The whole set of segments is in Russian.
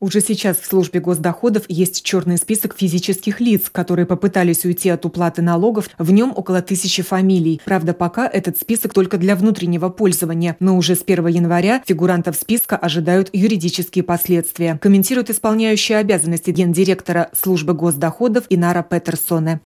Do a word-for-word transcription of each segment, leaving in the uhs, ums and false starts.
Уже сейчас в службе госдоходов есть черный список физических лиц, которые попытались уйти от уплаты налогов. В нем около тысячи фамилий. Правда, пока этот список только для внутреннего пользования. Но уже с первого января фигурантов списка ожидают юридические последствия. Комментирует исполняющая обязанности гендиректора службы госдоходов Инара Петерсоне.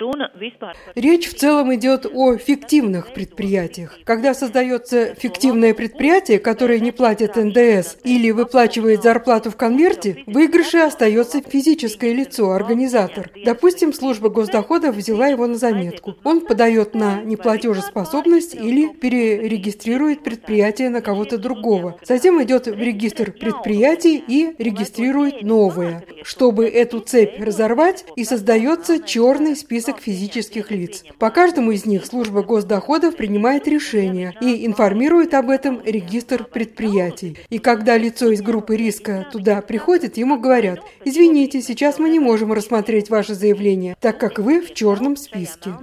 Речь в целом идет о фиктивных предприятиях. Когда создается фиктивное предприятие, которое не платит эн дэ эс или выплачивает зарплату в конверте, в выигрыше остается физическое лицо, организатор. Допустим, служба госдоходов взяла его на заметку. Он подает на неплатежеспособность или перерегистрирует предприятие на кого-то другого. Затем идет в регистр предприятий и регистрирует новое. Чтобы эту цепь разорвать, и создается черный список физических лиц. По каждому из них служба госдоходов принимает решение и информирует об этом регистр предприятий. И когда лицо из группы риска туда приходит, ему говорят: извините, сейчас мы не можем рассмотреть ваше заявление, так как вы в черном списке.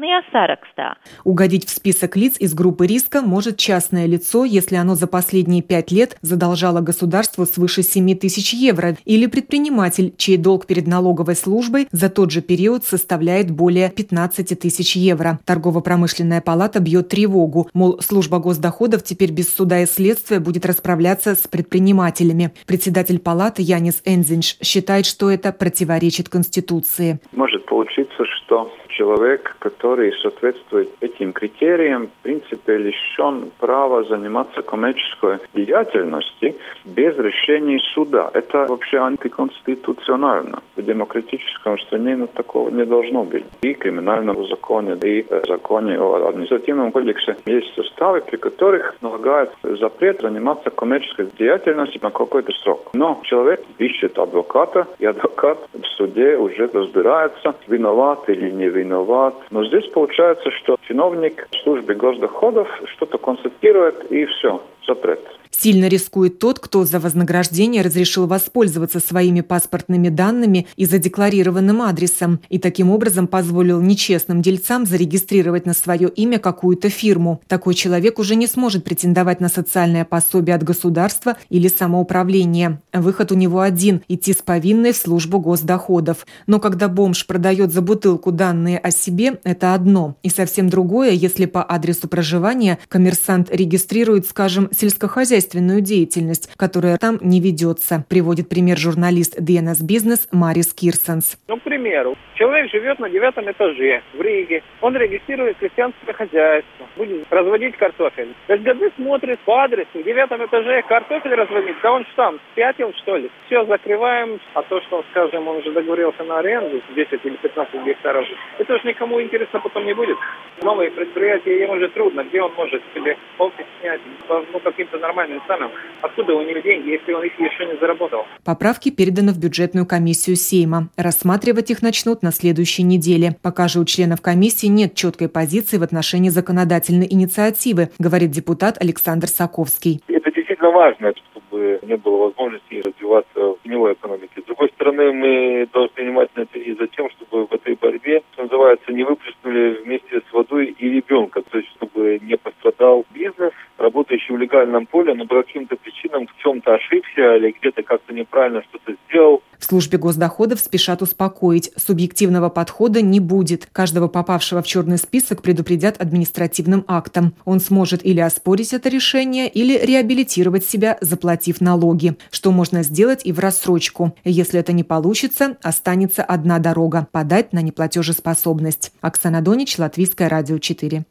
Угодить в список лиц из группы риска может частное лицо, если оно за последние пять лет задолжало государству свыше семи тысяч евро, или предприниматель, чей долг перед налоговой службой за тот же период составляет более пятнадцати тысяч евро. Торгово-промышленная палата бьет тревогу, мол, служба госдоходов теперь без суда и следствия будет расправляться с предпринимателями. Председатель палаты Янис Энзинш считает, что это противоречит Конституции. Может получиться, что человек, который соответствует этим критериям, в принципе лишен права заниматься коммерческой деятельностью без решения суда. Это вообще антиконституционально. В демократическом стране ну, такого не должно быть. И в криминальном законе, и в законе о административном кодексе есть составы, при которых налагают запрет заниматься коммерческой деятельностью на какой-то срок. Но человек ищет адвоката, и адвокат в суде уже разбирается, виноват или не виноват. Но здесь получается, что чиновник службы госдоходов что-то констатирует, и все, запрет. Сильно рискует тот, кто за вознаграждение разрешил воспользоваться своими паспортными данными и задекларированным адресом, и таким образом позволил нечестным дельцам зарегистрировать на свое имя какую-то фирму. Такой человек уже не сможет претендовать на социальное пособие от государства или самоуправления. Выход у него один – идти с повинной в службу госдоходов. Но когда бомж продает за бутылку данные о себе, это одно. И совсем другое, если по адресу проживания коммерсант регистрирует, скажем, сельскохозяйственную деятельность, которая там не ведется, приводит пример журналист ди эн эс Business Марис Кирсенс. Ну, к примеру, человек живет на девятом этаже в Риге, он регистрирует крестьянское хозяйство, будет разводить картофель. СГБ смотрит по адресу, в девятом этаже картофель разводить, да он что там, спятил что ли? Все, закрываем, а то, что, скажем, он уже договорился на аренду десять или пятнадцать гектаров, это уж никому интересно потом не будет. Новые предприятия, ему же трудно, где он может себе офис снять, по ну, каким-то нормальным ценам. Откуда у него деньги, если он их еще не заработал? Поправки переданы в бюджетную комиссию Сейма. Рассматривать их начнут на следующей неделе. Пока же у членов комиссии нет четкой позиции в отношении законодательной инициативы, говорит депутат Александр Саковский. Это действительно важно, чтобы не было возможности развиваться в теневой экономике. С другой стороны, мы должны внимательно следить за тем, чтобы в этой борьбе, что называется, не выплеснули вместе с водой и ребенка, то есть чтобы не пострадал бизнес, работающий в легальном поле, но по каким-то причинам в чем-то ошибся или где-то как-то неправильно что-то сделал. В службе госдоходов спешат успокоить. Субъективного подхода не будет. Каждого попавшего в черный список предупредят административным актом. Он сможет или оспорить это решение, или реабилитировать себя, заплатив налоги. Что можно сделать и в рассрочку. Если это не получится, останется одна дорога – подать на неплатежеспособность. Оксана Донич, Латвийское радио четыре.